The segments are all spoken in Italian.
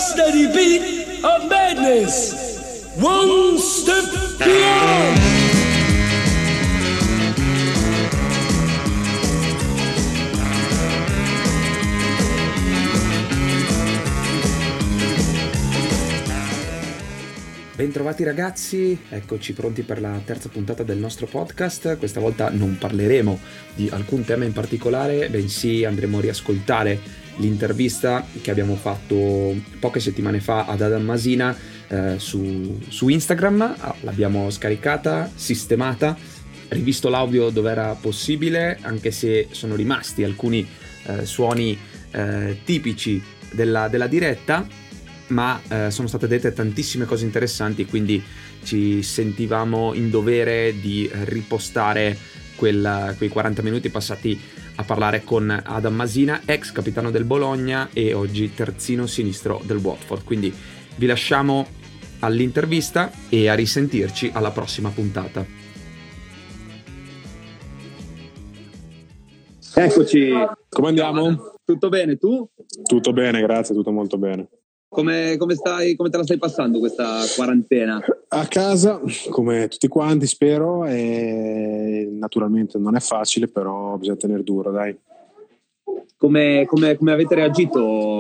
steady beat of madness. One step beyond. Bentrovati ragazzi, eccoci pronti per la terza puntata del nostro podcast. Questa volta non parleremo di alcun tema in particolare, bensì andremo a riascoltare l'intervista che abbiamo fatto poche settimane fa ad Adam Masina su Instagram. L'abbiamo scaricata, sistemata, rivisto l'audio dove era possibile, anche se sono rimasti alcuni suoni tipici della diretta, ma sono state dette tantissime cose interessanti, quindi ci sentivamo in dovere di ripostare quei 40 minuti passati a parlare con Adam Masina, ex capitano del Bologna e oggi terzino sinistro del Watford. Quindi vi lasciamo all'intervista e a risentirci alla prossima puntata. Eccoci. Come andiamo? Tutto bene, tu? Tutto bene, grazie, tutto molto bene. Come stai? Come te la stai passando questa quarantena? A casa, come tutti quanti, spero, e naturalmente non è facile, però bisogna tenere duro, dai. Come avete reagito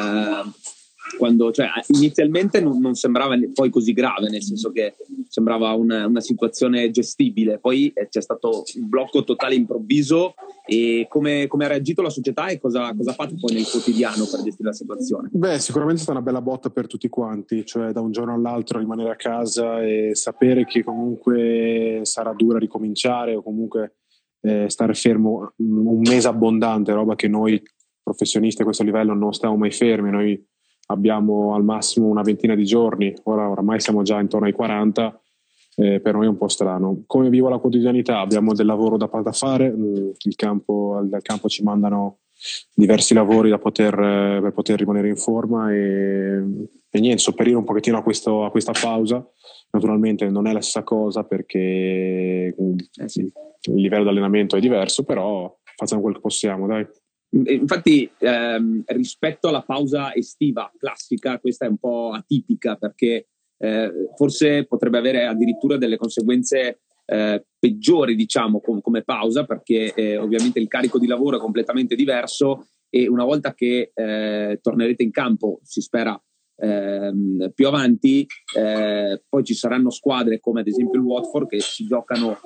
quando, cioè, inizialmente non sembrava poi così grave, nel senso che sembrava una situazione gestibile, poi c'è stato un blocco totale improvviso. E come ha reagito la società e cosa fate poi nel quotidiano per gestire la situazione? Beh, sicuramente è stata una bella botta per tutti quanti, cioè da un giorno all'altro rimanere a casa e sapere che comunque sarà dura ricominciare o comunque stare fermo un mese abbondante, roba che noi professionisti a questo livello non stiamo mai fermi. Noi abbiamo al massimo una ventina di giorni, oramai siamo già intorno ai 40. Per noi è un po' strano. Come vivo la quotidianità? Abbiamo del lavoro da fare, dal campo ci mandano diversi lavori per poter rimanere in forma e niente, sopperire un pochettino a questa pausa. Naturalmente non è la stessa cosa perché il livello di allenamento è diverso, però facciamo quel che possiamo, dai. Infatti rispetto alla pausa estiva classica, questa è un po' atipica perché forse potrebbe avere addirittura delle conseguenze peggiori, diciamo, come pausa, perché ovviamente il carico di lavoro è completamente diverso e una volta che tornerete in campo, si spera più avanti, poi ci saranno squadre come ad esempio il Watford che si giocano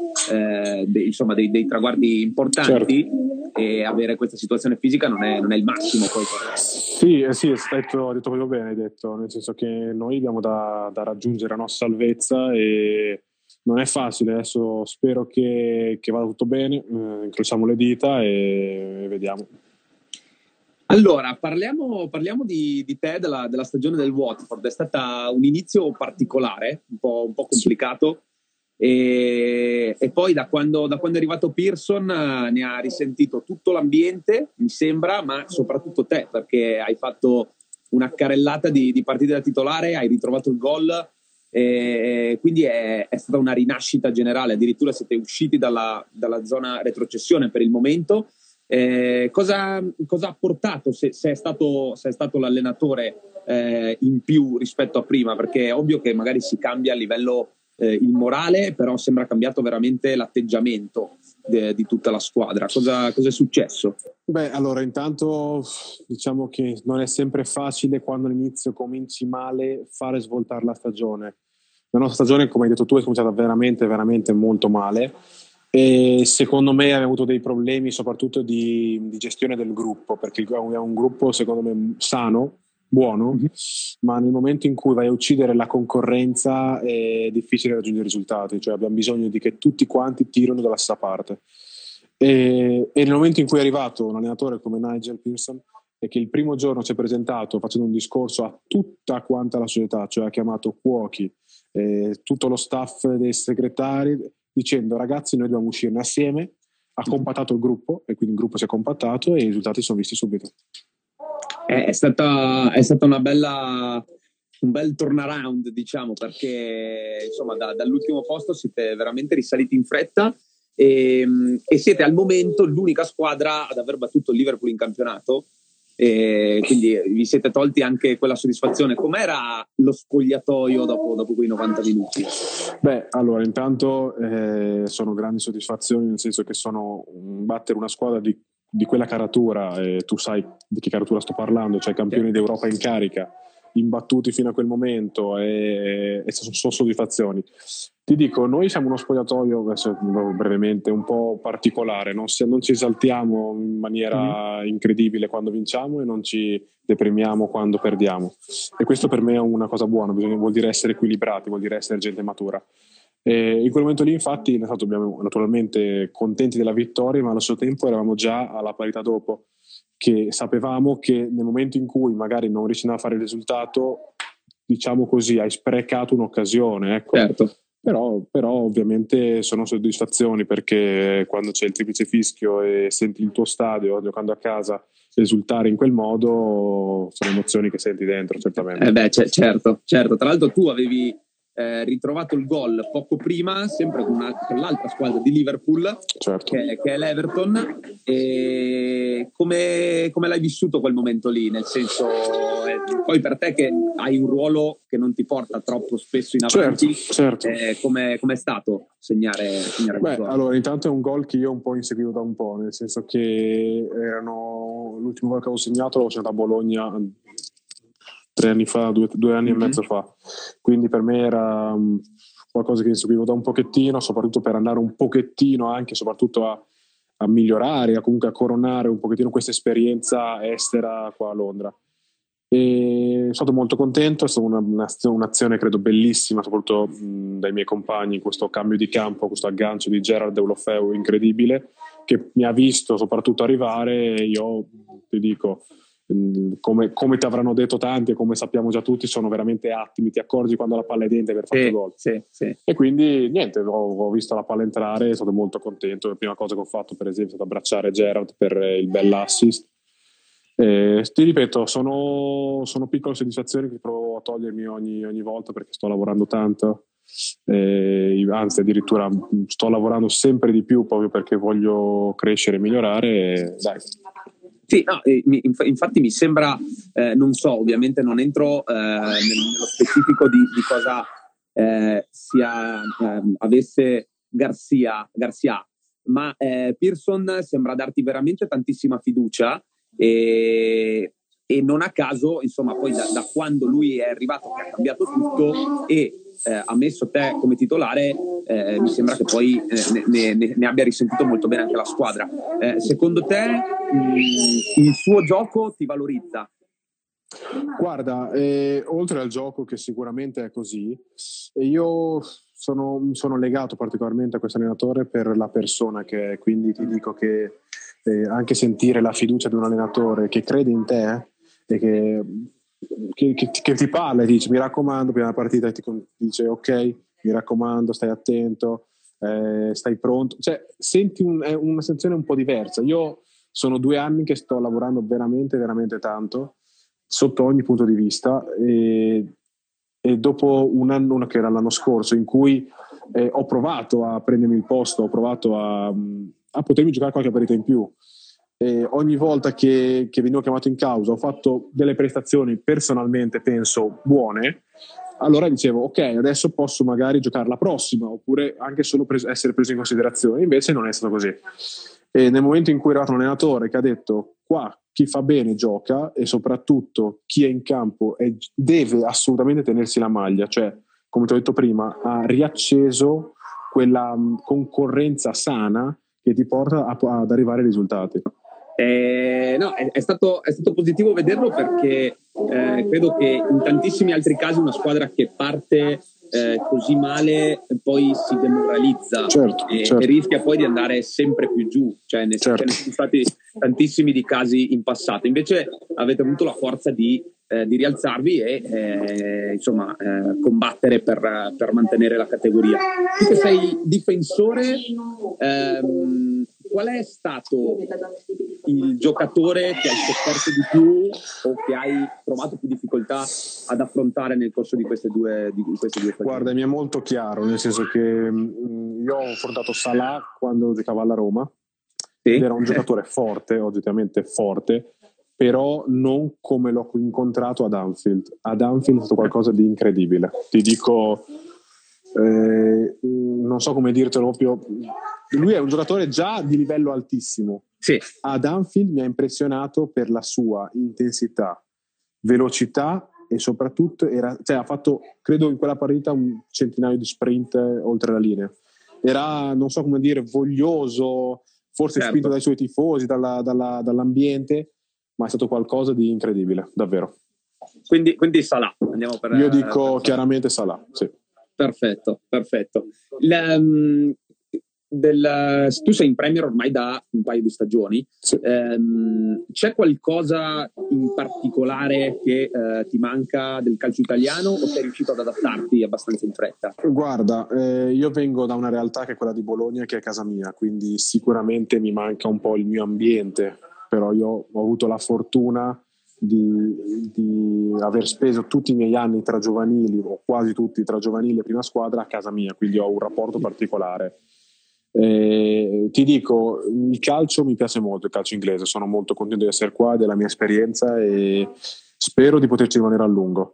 dei traguardi importanti. Certo. E avere questa situazione fisica non è il massimo poi. Sì, hai detto proprio bene, hai detto, nel senso che noi abbiamo da raggiungere la nostra salvezza e non è facile. Adesso spero che vada tutto bene, incrociamo le dita e vediamo. Allora, parliamo di te, della stagione del Watford. È stata un inizio particolare, un po' complicato. E poi da quando è arrivato Pearson ne ha risentito tutto l'ambiente, mi sembra, ma soprattutto te, perché hai fatto una carrellata di partite da titolare, hai ritrovato il gol, quindi è stata una rinascita generale. Addirittura siete usciti dalla zona retrocessione per il momento. Cosa ha portato, se è stato l'allenatore in più rispetto a prima? Perché è ovvio che magari si cambia a livello il morale, però sembra cambiato veramente l'atteggiamento di tutta la squadra. Cosa è successo? Beh, allora intanto diciamo che non è sempre facile quando all'inizio cominci male fare svoltare la stagione. La nostra stagione, come hai detto tu, è cominciata veramente, veramente molto male e secondo me abbiamo avuto dei problemi soprattutto di gestione del gruppo, perché è un gruppo secondo me sano, buono, ma nel momento in cui vai a uccidere la concorrenza è difficile raggiungere i risultati, cioè abbiamo bisogno di che tutti quanti tirano dalla stessa parte e nel momento in cui è arrivato un allenatore come Nigel Pearson e che il primo giorno si è presentato facendo un discorso a tutta quanta la società, cioè ha chiamato cuochi, tutto lo staff dei segretari, dicendo ragazzi noi dobbiamo uscirne assieme, ha compattato il gruppo e quindi il gruppo si è compattato e i risultati sono visti subito. È stata un bel turnaround, diciamo, perché insomma dall'ultimo posto siete veramente risaliti in fretta e siete al momento l'unica squadra ad aver battuto il Liverpool in campionato e quindi vi siete tolti anche quella soddisfazione. Com'era lo spogliatoio dopo quei 90 minuti? Beh, allora, intanto sono grandi soddisfazioni, nel senso che sono battere una squadra di quella caratura, tu sai di che caratura sto parlando, cioè campioni d'Europa in carica, imbattuti fino a quel momento, e sono soddisfazioni. Ti dico, noi siamo uno spogliatoio, adesso brevemente, un po' particolare, non ci esaltiamo in maniera incredibile quando vinciamo e non ci deprimiamo quando perdiamo, e questo per me è una cosa buona, vuol dire essere equilibrati, vuol dire essere gente matura. E in quel momento lì, infatti, abbiamo naturalmente contenti della vittoria, ma allo stesso tempo eravamo già alla parità dopo, che sapevamo che nel momento in cui magari non riusciamo a fare il risultato, diciamo così, hai sprecato un'occasione, ecco. Certo. Però ovviamente sono soddisfazioni, perché quando c'è il triplice fischio e senti il tuo stadio giocando a casa esultare in quel modo, sono emozioni che senti dentro, certamente. Certo. Tra l'altro tu avevi ritrovato il gol poco prima, sempre con l'altra squadra di Liverpool, certo, che è l'Everton. E come l'hai vissuto quel momento lì? Nel senso, poi per te che hai un ruolo che non ti porta troppo spesso in avanti, certo. Com'è stato segnare Beh, allora, intanto è un gol che io un po' inseguivo da un po', nel senso che l'ultimo gol che avevo segnato a Bologna 3 anni fa, 2 anni e mezzo fa, quindi per me era qualcosa che inseguivo da un pochettino, soprattutto per andare un pochettino anche soprattutto a migliorare, comunque a coronare un pochettino questa esperienza estera qua a Londra. E sono stato molto contento, è stata un'azione credo bellissima, soprattutto dai miei compagni, questo cambio di campo, questo aggancio di Gerrard Deulofeu incredibile, che mi ha visto soprattutto arrivare. Io ti dico, come ti avranno detto tanti e come sappiamo già tutti, sono veramente attimi, ti accorgi quando la palla è dentro di aver fatto gol. Sì. E quindi niente, ho visto la palla entrare, sono stato molto contento. La prima cosa che ho fatto, per esempio, è stato abbracciare Gerrard per il bell'assist. Ti ripeto, sono piccole soddisfazioni che provo a togliermi ogni volta, perché sto lavorando tanto, anzi addirittura sto lavorando sempre di più proprio perché voglio crescere e migliorare, dai. Sì, no, infatti mi sembra, non so, ovviamente non entro nello specifico di cosa avesse Garcia, ma Pearson sembra darti veramente tantissima fiducia, e non a caso, insomma, poi da quando lui è arrivato che ha cambiato tutto e ha messo te come titolare, mi sembra che poi ne abbia risentito molto bene anche la squadra. Secondo te il suo gioco ti valorizza? Guarda, oltre al gioco, che sicuramente è così, io sono legato particolarmente a questo allenatore per la persona che è, quindi ti dico che anche sentire la fiducia di un allenatore che crede in te e che ti parla e dice: mi raccomando, prima della partita, e ti dice: ok, mi raccomando, stai attento, stai pronto, cioè senti una sensazione un po' diversa. Io sono 2 anni che sto lavorando veramente veramente tanto sotto ogni punto di vista, e dopo un anno, che era l'anno scorso, in cui ho provato a prendermi il posto, ho provato a potermi giocare qualche partita in più, ogni volta che venivo chiamato in causa ho fatto delle prestazioni personalmente penso buone, allora dicevo: ok, adesso posso magari giocare la prossima, oppure anche solo essere preso in considerazione. Invece non è stato così, e nel momento in cui è arrivato un allenatore che ha detto: qua chi fa bene gioca, e soprattutto chi è in campo deve assolutamente tenersi la maglia, cioè, come ti ho detto prima, ha riacceso quella concorrenza sana che ti porta ad arrivare ai risultati. No, è stato positivo vederlo, perché credo che in tantissimi altri casi una squadra che parte così male poi si demoralizza, certo. E rischia poi di andare sempre più giù, cioè ne sono stati tantissimi di casi in passato. Invece avete avuto la forza di rialzarvi e combattere per mantenere la categoria. Tu che sei difensore, qual è stato il giocatore che hai sofferto di più o che hai trovato più difficoltà ad affrontare nel corso di queste due partite? Guarda, mi è molto chiaro, nel senso che io ho affrontato Salah quando giocava alla Roma, ed era un giocatore forte, oggettivamente forte, però non come l'ho incontrato ad Anfield. Ad Anfield è stato qualcosa di incredibile. Ti dico, non so come dirtelo proprio, lui è un giocatore già di livello altissimo. Sì. Ad Anfield mi ha impressionato per la sua intensità, velocità e soprattutto ha fatto, credo, in quella partita un centinaio di sprint oltre la linea. Era, non so come dire, voglioso, forse spinto dai suoi tifosi, dall'ambiente, ma è stato qualcosa di incredibile, davvero. Quindi Salah. Andiamo per, io dico chiaramente Salah, sì. Perfetto. Tu sei in Premier ormai da un paio di stagioni. Sì. C'è qualcosa in particolare che ti manca del calcio italiano, o sei riuscito ad adattarti abbastanza in fretta? Guarda, io vengo da una realtà che è quella di Bologna, che è casa mia, quindi sicuramente mi manca un po' il mio ambiente, però io ho avuto la fortuna di aver speso tutti i miei anni tra giovanili, o quasi tutti tra giovanili e prima squadra, a casa mia, quindi ho un rapporto particolare. Ti dico, il calcio mi piace molto, il calcio inglese, sono molto contento di essere qua, della mia esperienza, e spero di poterci rimanere a lungo.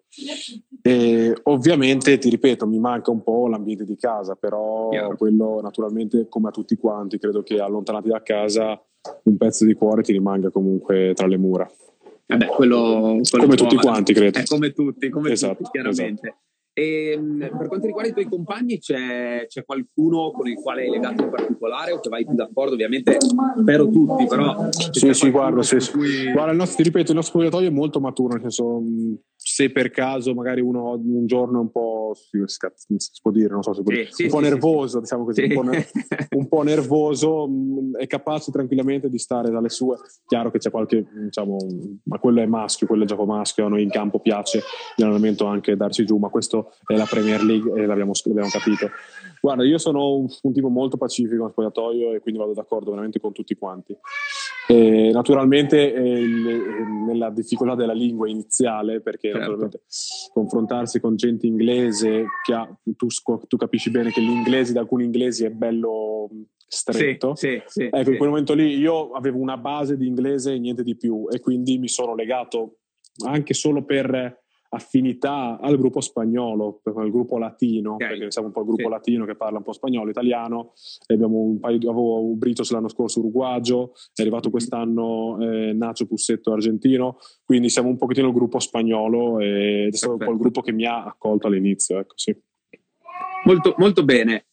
E ovviamente, ti ripeto, mi manca un po' l'ambiente di casa, però quello naturalmente, come a tutti quanti, credo che allontanati da casa un pezzo di cuore ti rimanga comunque tra le mura. Quello come tutti quanti, credo. Come tutti, esatto, chiaramente. Esatto. E per quanto riguarda i tuoi compagni, c'è qualcuno con il quale hai legato in particolare, o che vai più d'accordo? Ovviamente spero tutti, però sì, guarda, ti ripeto, il nostro spogliatoio è molto maturo, nel senso, se per caso magari uno un giorno è un po', si può dire, non so se può dire, un po' nervoso, diciamo così, un po' nervoso, è capace tranquillamente di stare dalle sue. Chiaro che c'è qualche, diciamo, ma quello è maschio, quello è gioco maschio, a noi in campo piace l'allenamento anche darsi giù, ma questo è la Premier League e l'abbiamo capito. Guarda, io sono un tipo molto pacifico in spogliatoio, e quindi vado d'accordo veramente con tutti quanti. Naturalmente nella difficoltà della lingua iniziale, perché naturalmente confrontarsi con gente inglese tu capisci bene che l'inglese da alcuni inglesi è bello stretto. Ecco, in quel momento lì io avevo una base di inglese e niente di più, e quindi mi sono legato anche solo per affinità al gruppo spagnolo, al gruppo latino, perché siamo un po' il gruppo latino che parla un po' spagnolo, italiano, e abbiamo avevo Britos l'anno scorso uruguagio, è arrivato quest'anno Nacho Pussetto argentino, quindi siamo un pochettino il gruppo spagnolo, ed è stato un po' il gruppo che mi ha accolto all'inizio, ecco, sì. Molto, molto bene.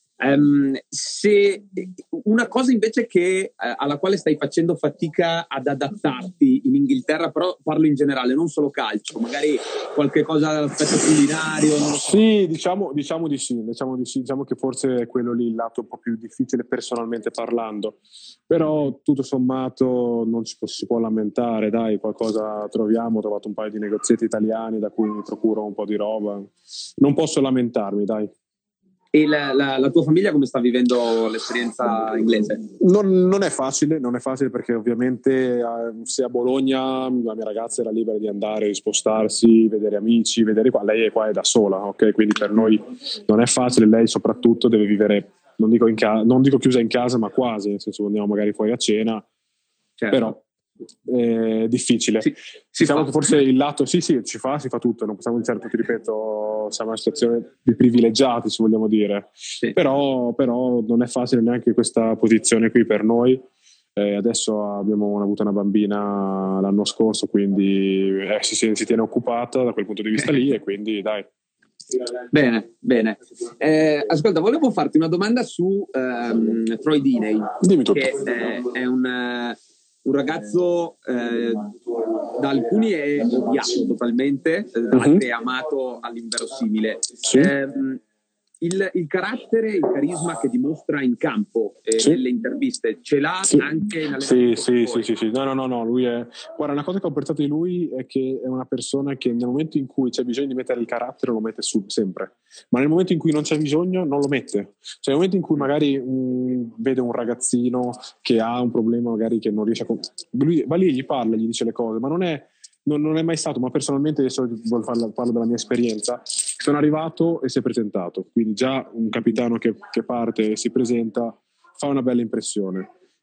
Se una cosa invece alla quale stai facendo fatica ad adattarti in Inghilterra, però parlo in generale, non solo calcio, magari qualche cosa dall'aspetto culinario, non lo so. Sì, diciamo di sì, diciamo che forse è quello lì il lato un po' più difficile personalmente parlando, però tutto sommato non si può lamentare, dai, qualcosa troviamo. Ho trovato un paio di negozietti italiani da cui mi procuro un po' di roba, non posso lamentarmi, dai. E la tua famiglia come sta vivendo l'esperienza inglese? Non è facile perché ovviamente se a Bologna la mia ragazza era libera di andare, di spostarsi, vedere amici, vedere qua, lei è qua, è da sola, ok? Quindi per noi non è facile, lei soprattutto deve vivere, non dico chiusa in casa, ma quasi, nel senso, andiamo magari fuori a cena, però è difficile. Diciamo che forse il lato si fa tutto, non possiamo dire, ti ripeto, siamo in una situazione di privilegiati, se vogliamo dire, però non è facile neanche questa posizione qui per noi. Adesso abbiamo avuto una bambina l'anno scorso, quindi si tiene occupata da quel punto di vista lì, e quindi dai. Bene. Ascolta, volevo farti una domanda su Troy Deeney. Dimmi tutto. Che è un ragazzo da alcuni è odiato totalmente, da altri è amato all'inverosimile. Il carattere, il carisma che dimostra in campo, nelle interviste, ce l'ha anche in allenamento? Sì. No, lui è... Guarda, una cosa che ho apprezzato di lui è che è una persona che nel momento in cui c'è bisogno di mettere il carattere lo mette sempre, ma nel momento in cui non c'è bisogno non lo mette. Cioè nel momento in cui magari vede un ragazzino che ha un problema, magari che non riesce a... Lui va lì, gli parla, gli dice le cose, ma non è mai stato, ma personalmente adesso parlo della mia esperienza, sono arrivato e si è presentato, quindi già un capitano che parte e si presenta fa una bella impressione.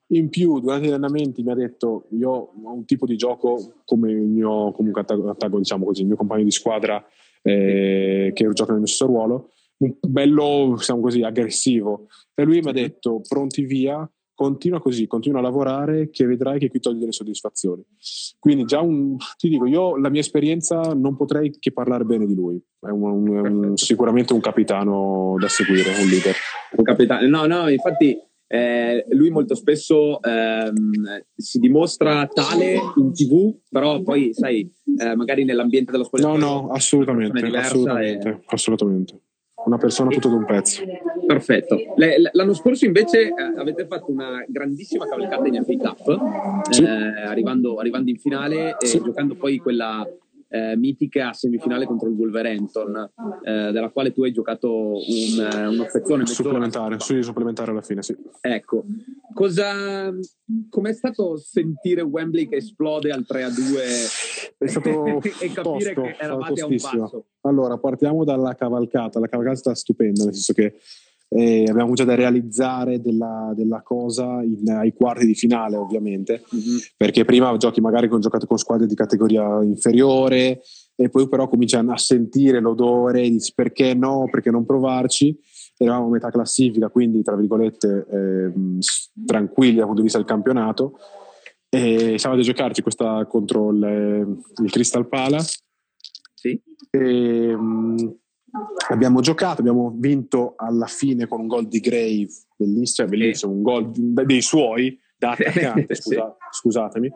In più, durante gli allenamenti mi ha detto: io ho un tipo di gioco come il mio, comunque diciamo così, il mio compagno di squadra che gioca nel mio stesso ruolo, un bello, diciamo così, aggressivo. E lui mi ha detto: pronti via, continua così, continua a lavorare, che vedrai che qui togli delle soddisfazioni. Quindi già ti dico, io la mia esperienza non potrei che parlare bene di lui. È sicuramente un capitano da seguire, un leader. Un capitano, no, infatti lui molto spesso si dimostra tale in TV, però poi sai, magari nell'ambiente dello spogliatoio no, assolutamente. Una persona tutto d'un pezzo. Perfetto. L'anno scorso invece avete fatto una grandissima cavalcata in FA Cup, sì. arrivando in finale e giocando poi quella mitica semifinale contro il Wolverhampton, della quale tu hai giocato un'offezione supplementare alla fine, sì. Ecco, com'è stato sentire Wembley che esplode al 3-2 è stato e capire che eravate a un passo? Allora, partiamo dalla cavalcata. La cavalcata è stata stupenda, nel senso che abbiamo avuto da realizzare della cosa ai quarti di finale, ovviamente, perché prima giochi magari con squadre di categoria inferiore e poi però cominci a sentire l'odore e dici perché non provarci. Eravamo a metà classifica, quindi tra virgolette tranquilli dal punto di vista del campionato, e siamo andati a giocarci questa contro il Crystal Palace. Sì. E, abbiamo giocato, abbiamo vinto alla fine con un gol di Gray bellissimo, un gol dei suoi da attaccante. Scusatemi.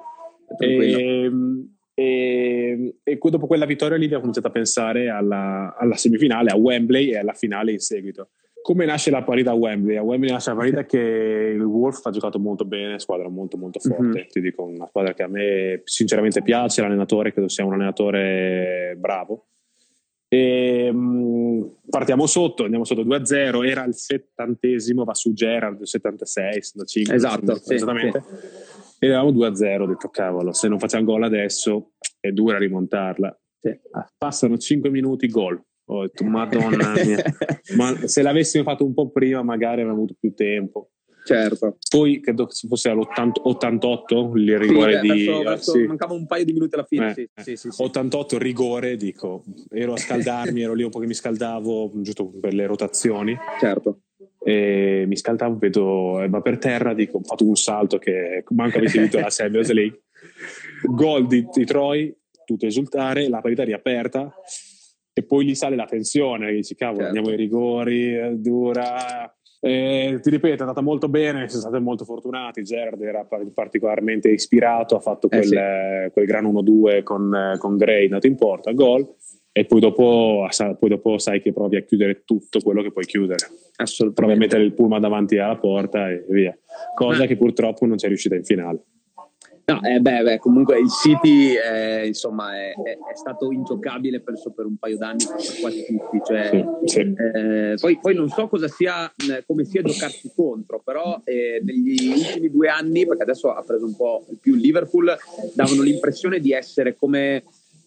E dopo quella vittoria lì abbiamo cominciato a pensare alla semifinale, a Wembley e alla finale in seguito. Come nasce la partita a Wembley? A Wembley nasce la partita che il Wolves ha giocato molto bene, squadra molto molto forte, ti dico, una squadra che a me sinceramente piace, l'allenatore credo sia un allenatore bravo. E partiamo sotto, andiamo sotto 2-0, era il 70esimo, va su Gerrard, 76, 75, esatto, esattamente. Sì. E eravamo 2-0, ho detto cavolo, se non facciamo gol adesso è dura rimontarla. Sì. Passano 5 minuti, gol. Ho detto madonna mia, ma se l'avessimo fatto un po' prima magari avremmo avuto più tempo. Certo. Poi credo che fosse all'88 il rigore sì. Mancava un paio di minuti alla fine. Sì. 88 rigore, dico, ero a scaldarmi, ero lì un po' che mi scaldavo giusto per le rotazioni. Certo. E mi scaldavo, vedo va per terra, dico, ho fatto un salto che manco avessi vinto la Champions League. Gol di Troy, tutto esultare, la partita riaperta. E poi lì sale la tensione, dici cavolo, certo. Andiamo ai rigori, dura. Ti ripeto, è andata molto bene, siamo stati molto fortunati. Gerrard era particolarmente ispirato, ha fatto quel gran 1-2 con Gray, andato in porta, gol. E poi dopo sai che provi a chiudere tutto quello che puoi chiudere. Assolutamente. Provi a mettere il pullman davanti alla porta e via. Cosa che purtroppo non c'è riuscita in finale. No, comunque il City insomma è stato ingiocabile penso per un paio d'anni per quasi tutti, cioè, sì. Poi non so come sia giocarsi contro, però negli ultimi 2 anni, perché adesso ha preso un po' più il Liverpool, davano l'impressione di essere come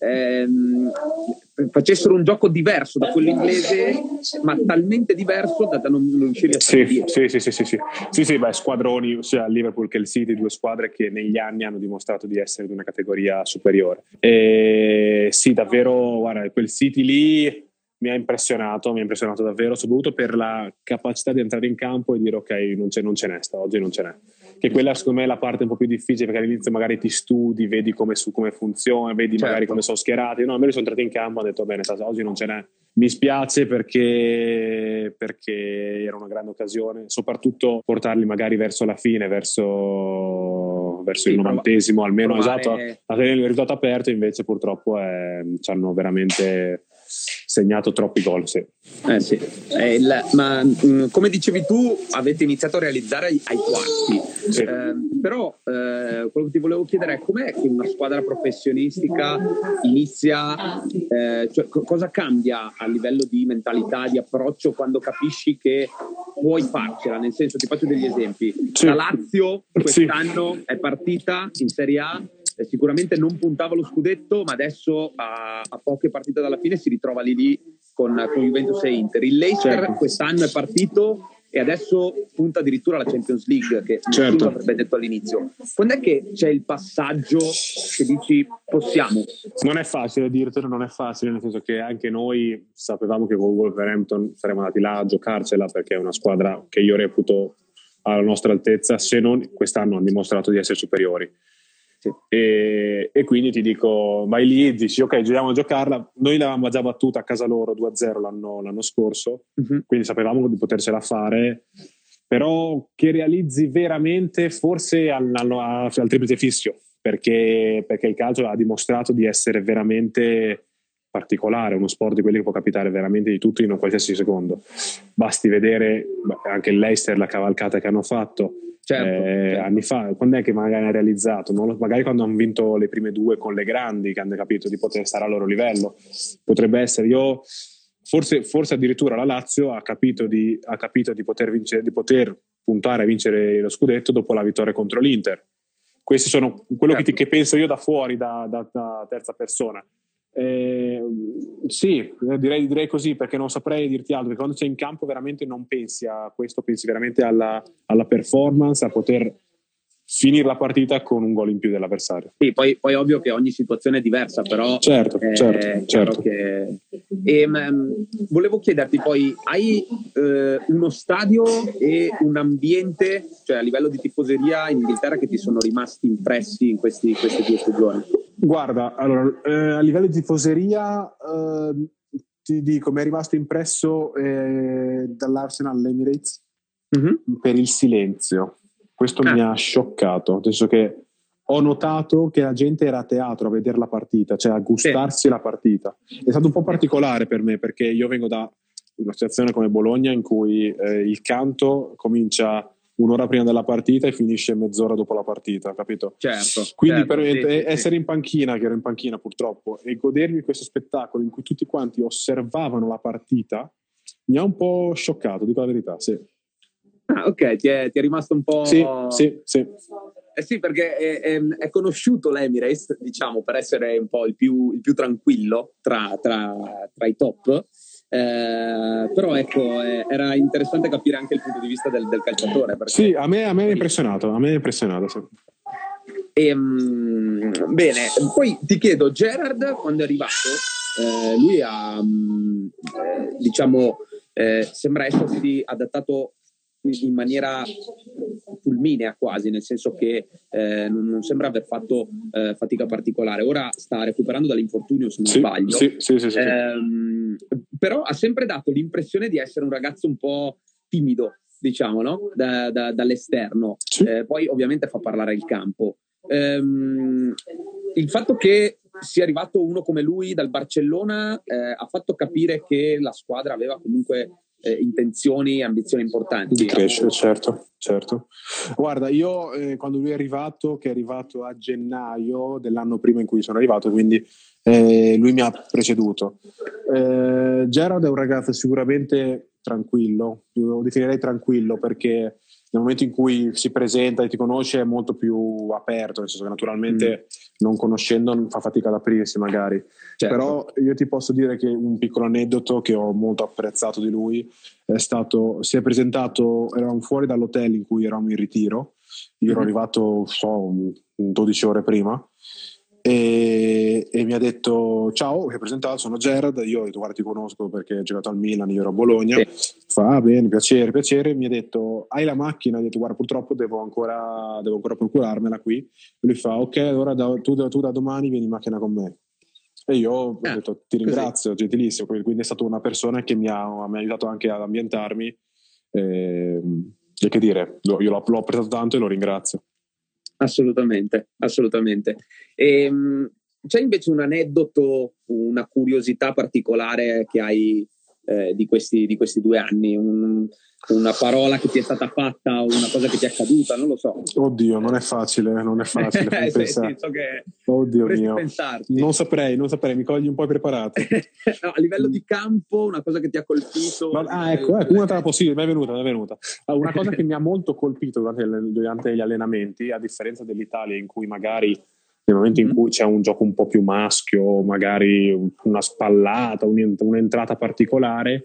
facessero un gioco diverso da quello inglese, ma talmente diverso da non riuscire a stare sì, squadroni sia il Liverpool che il City, 2 squadre che negli anni hanno dimostrato di essere di una categoria superiore. E sì, davvero, guarda, quel City lì mi ha impressionato davvero, soprattutto per la capacità di entrare in campo e dire ok, non ce n'è, oggi non ce n'è. Che quella secondo me è la parte un po' più difficile, perché all'inizio magari ti studi, vedi come funziona, vedi certo. Magari come sono schierati. No, a me sono entrati in campo, ho detto bene, oggi non ce n'è. Mi spiace perché era una grande occasione, soprattutto portarli magari verso la fine, verso il 90esimo almeno, esatto, a tenere il risultato aperto. Invece purtroppo ci hanno veramente segnato troppi gol, sì. Sì. Ma come dicevi tu, avete iniziato a realizzare ai quarti, sì. Però quello che ti volevo chiedere è com'è che una squadra professionistica inizia, cioè, cosa cambia a livello di mentalità, di approccio quando capisci che puoi farcela, nel senso, ti faccio degli esempi. Sì. La Lazio quest'anno è partita in Serie A, sicuramente non puntava lo scudetto, ma adesso a poche partite dalla fine si ritrova lì con Juventus e Inter. Il Leicester quest'anno è partito e adesso punta addirittura alla Champions League, che Certo. nessuno avrebbe detto all'inizio. Quando è che c'è il passaggio che dici possiamo? Non è facile dirtelo, non è facile, nel senso che anche noi sapevamo che con Wolverhampton saremmo andati là a giocarcela, perché è una squadra che io reputo alla nostra altezza, se non quest'anno hanno dimostrato di essere superiori. Sì. E quindi ti dico, vai lì e dici ok, giochiamo a giocarla. Noi l'avevamo già battuta a casa loro 2-0 l'anno scorso, quindi sapevamo di potercela fare, però che realizzi veramente forse al triplete fischio, perché il calcio ha dimostrato di essere veramente particolare, uno sport di quelli che può capitare veramente di tutto in un qualsiasi secondo. Basti vedere anche il Leicester, la cavalcata che hanno fatto. Certo. Anni fa, quando è che magari ha realizzato? Magari quando hanno vinto le prime due con le grandi, che hanno capito di poter stare al loro livello. Potrebbe essere, forse addirittura la Lazio ha capito di poter vincere, di poter puntare a vincere lo scudetto dopo la vittoria contro l'Inter. Questi sono quello che penso io da fuori, da terza persona. Sì, direi così, perché non saprei dirti altro, perché quando sei in campo veramente non pensi a questo, pensi veramente alla performance, a poter finire la partita con un gol in più dell'avversario. Sì, poi ovvio che ogni situazione è diversa, però certo. che... volevo chiederti poi, hai uno stadio e un ambiente, cioè a livello di tifoseria in Inghilterra, che ti sono rimasti impressi in queste 2 stagioni? Guarda, allora, a livello di tifoseria ti dico, mi è rimasto impresso dall'Arsenal all'Emirates per il silenzio. Questo mi ha scioccato, nel senso che ho notato che la gente era a teatro a vedere la partita, cioè a gustarsi la partita. È stato un po' particolare per me, perché io vengo da una situazione come Bologna in cui il canto comincia un'ora prima della partita e finisce mezz'ora dopo la partita, capito? Certo. Quindi per essere in panchina, che ero in panchina purtroppo, e godermi questo spettacolo in cui tutti quanti osservavano la partita, mi ha un po' scioccato, dico la verità, sì. Ah, ok, ti è rimasto un po'... Sì. Sì, perché è conosciuto l'Emirates, diciamo, per essere un po' il più tranquillo tra i top. Però ecco, era interessante capire anche il punto di vista del calciatore, perché... Sì, a me è impressionato, sì. Bene, poi ti chiedo, Gerrard quando è arrivato, lui ha sembra essersi adattato in maniera fulminea quasi, nel senso che non sembra aver fatto fatica particolare. Ora sta recuperando dall'infortunio, se non sbaglio. Sì. Però ha sempre dato l'impressione di essere un ragazzo un po' timido, diciamo, no? Dall'esterno. Sì. Poi ovviamente fa parlare il campo. Il fatto che sia arrivato uno come lui dal Barcellona ha fatto capire che la squadra aveva comunque intenzioni e ambizioni importanti di crescere, certo. Guarda, io quando lui è arrivato a gennaio dell'anno prima in cui sono arrivato, quindi lui mi ha preceduto. Gerrard è un ragazzo sicuramente tranquillo, lo definirei tranquillo, perché nel momento in cui si presenta e ti conosce è molto più aperto, nel senso che naturalmente non conoscendo fa fatica ad aprirsi magari. Certo. Però io ti posso dire che un piccolo aneddoto che ho molto apprezzato di lui è stato, si è presentato, eravamo fuori dall'hotel in cui eravamo in ritiro, io ero arrivato 12 ore prima, e mi ha detto ciao, mi ha presentato, sono Gerrard, io ho detto guarda ti conosco perché ho giocato al Milan, io ero a Bologna. Fa bene, piacere, mi ha detto hai la macchina? Ho detto guarda purtroppo devo ancora procurarmela qui, e lui fa ok, allora tu da domani vieni in macchina con me. E io ho detto ti ringrazio, gentilissimo, quindi è stata una persona che mi ha aiutato anche ad ambientarmi, e che dire, io l'ho apprezzato tanto e lo ringrazio. Assolutamente. C'è invece un aneddoto, una curiosità particolare che hai di questi 2 anni, una parola che ti è stata fatta o una cosa che ti è accaduta, non lo so. Oddio, non è facile sì, so che oddio mio, pensarti. non saprei, mi cogli un po' impreparato. No, a livello di campo, una cosa che ti ha colpito. Ecco, una tra possibile, mi è venuta. Una cosa che mi ha molto colpito durante gli allenamenti, a differenza dell'Italia in cui magari nel momento in cui c'è un gioco un po' più maschio, magari una spallata, un'entrata particolare,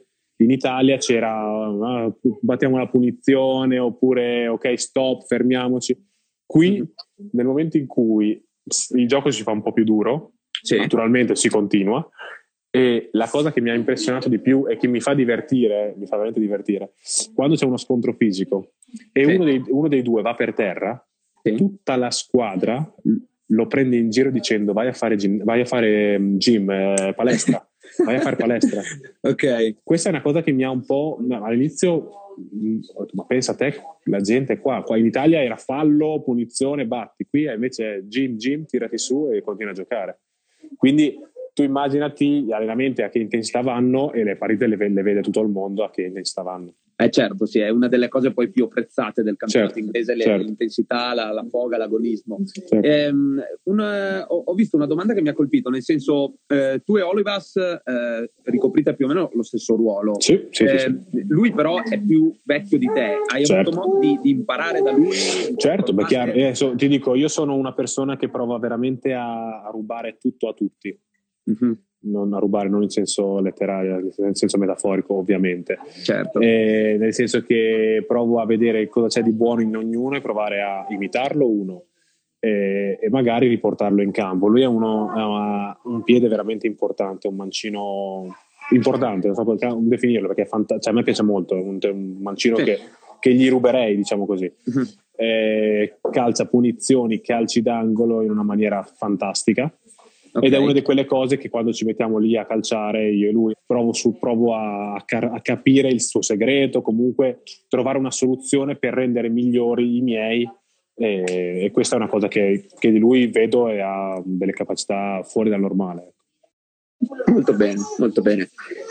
In Italia c'era battiamo la punizione, oppure ok, stop, fermiamoci. Qui, nel momento in cui il gioco si fa un po' più duro, Sì. naturalmente si continua, e la cosa che mi ha impressionato di più e che mi fa veramente divertire, quando c'è uno scontro fisico e Sì. uno dei due va per terra, Sì. tutta la squadra lo prende in giro dicendo vai a fare palestra, vai a fare palestra. Ok. Questa è una cosa che mi ha un po', all'inizio, ma pensa a te, la gente qua in Italia era fallo, punizione, batti, qui invece è gym, tirati su e continua a giocare. Quindi tu immaginati gli allenamenti a che intensità vanno e le partite le vede tutto il mondo a che intensità vanno. Certo, sì, è una delle cose poi più apprezzate del campionato inglese, certo. L'intensità, la foga, l'agonismo. Certo. Ho visto una domanda che mi ha colpito, nel senso, tu e Olivas ricoprite più o meno lo stesso ruolo. Sì. Lui però è più vecchio di te, hai avuto modo di imparare da lui? Certo, perché chiaro, ti dico, io sono una persona che prova veramente a rubare tutto a tutti. Mm-hmm. Non a rubare, non in senso letterario, nel senso metaforico, ovviamente. Certo. Nel senso che provo a vedere cosa c'è di buono in ognuno e provare a imitarlo e magari riportarlo in campo. Lui ha un piede veramente importante, un mancino importante, non so come definirlo, perché è a me piace molto, è un mancino che gli ruberei, diciamo così. Mm-hmm. Calcia punizioni, calci d'angolo in una maniera fantastica. Okay. Ed è una di quelle cose che quando ci mettiamo lì a calciare, io e lui, provo a capire il suo segreto, comunque trovare una soluzione per rendere migliori i miei, e questa è una cosa che di lui vedo e ha delle capacità fuori dal normale. Molto bene, molto bene.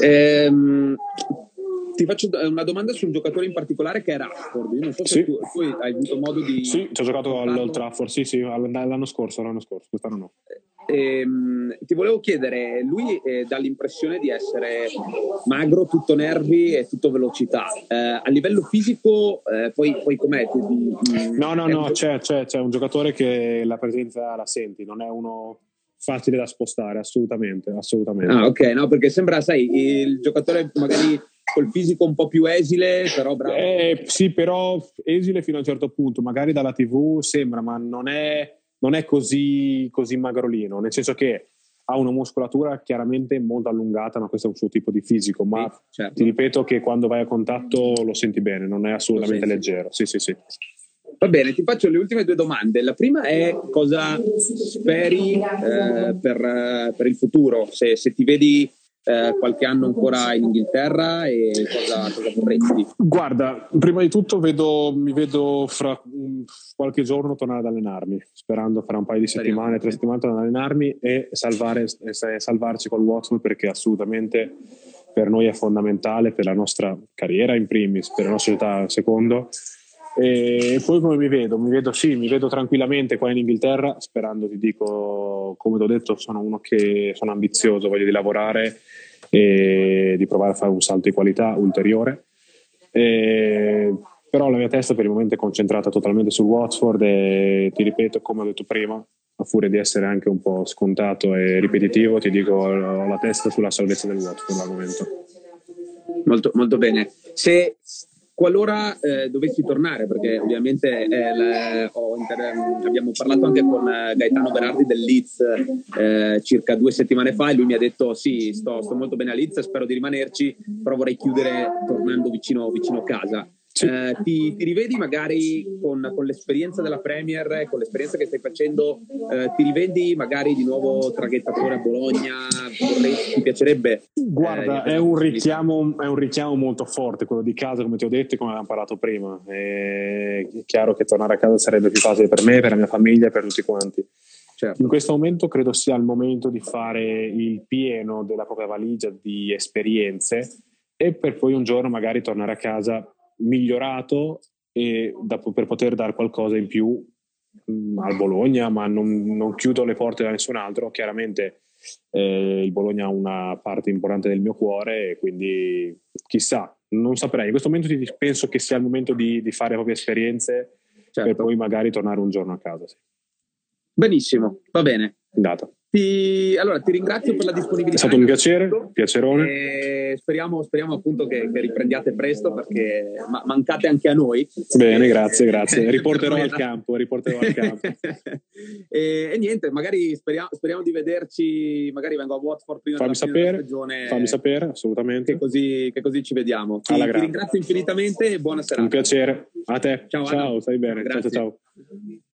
Ti faccio una domanda su un giocatore in particolare che è Rashford. Io non so se tu hai avuto modo di... Sì, ci ho giocato all'Old Trafford, sì, l'anno scorso, quest'anno no. Ti volevo chiedere, lui dà l'impressione di essere magro, tutto nervi e tutto velocità. A livello fisico, poi com'è? No, c'è un giocatore che la presenza la senti, non è uno facile da spostare, assolutamente. Ah, ok, no, perché sembra, sai, il giocatore magari col fisico un po' più esile, però bravo. Sì, però esile fino a un certo punto, magari dalla TV sembra, ma non è così magrolino, nel senso che ha una muscolatura chiaramente molto allungata, ma questo è un suo tipo di fisico, ma sì, certo. Ti ripeto che quando vai a contatto lo senti bene, non è assolutamente leggero. Sì. Va bene, ti faccio le ultime due domande. La prima è cosa speri per il futuro, se ti vedi qualche anno ancora in Inghilterra e cosa vorresti? Guarda, prima di tutto mi vedo fra qualche giorno tornare ad allenarmi, sperando fra un paio di settimane, 3 settimane tornare ad allenarmi e salvarci col Watford, perché assolutamente per noi è fondamentale, per la nostra carriera in primis, per la nostra società secondo. E poi come mi vedo tranquillamente qua in Inghilterra, sperando, ti dico, come ti ho detto, sono uno che sono ambizioso, voglio di lavorare e di provare a fare un salto di qualità ulteriore, però la mia testa per il momento è concentrata totalmente sul Watford e ti ripeto, come ho detto prima, a furia di essere anche un po' scontato e ripetitivo, ti dico, ho la testa sulla salvezza del Watford al momento. Molto, molto bene. Se qualora dovessi tornare, perché ovviamente abbiamo parlato anche con Gaetano Berardi del Leeds circa 2 settimane fa, e lui mi ha detto sì, sto molto bene a Leeds, spero di rimanerci, però vorrei chiudere tornando vicino casa. Sì. Ti rivedi magari con l'esperienza della Premier, con l'esperienza che stai facendo, ti rivedi magari di nuovo traghettatore a Bologna? Ti piacerebbe? Guarda, è un richiamo molto forte quello di casa, come ti ho detto e come abbiamo parlato prima. È chiaro che tornare a casa sarebbe più facile per me, per la mia famiglia e per tutti quanti. Certo. In questo momento credo sia il momento di fare il pieno della propria valigia di esperienze e per poi un giorno magari tornare a casa migliorato e per poter dare qualcosa in più al Bologna, ma non chiudo le porte da nessun altro. Chiaramente il Bologna ha una parte importante del mio cuore e quindi chissà, non saprei. In questo momento penso che sia il momento di fare proprie esperienze, certo, per poi magari tornare un giorno a casa. Sì. Benissimo, va bene. Andata. Allora, ti ringrazio per la disponibilità. È stato un piacerone. Speriamo appunto che riprendiate presto, perché mancate anche a noi. Bene, grazie. Riporterò al campo. E niente, magari speriamo di vederci, magari vengo a Watford prima della stagione. Fammi sapere, assolutamente. Che così ci vediamo. Ti ringrazio infinitamente e buona serata. Un piacere. A te. Ciao, stai bene. Grazie. Ciao.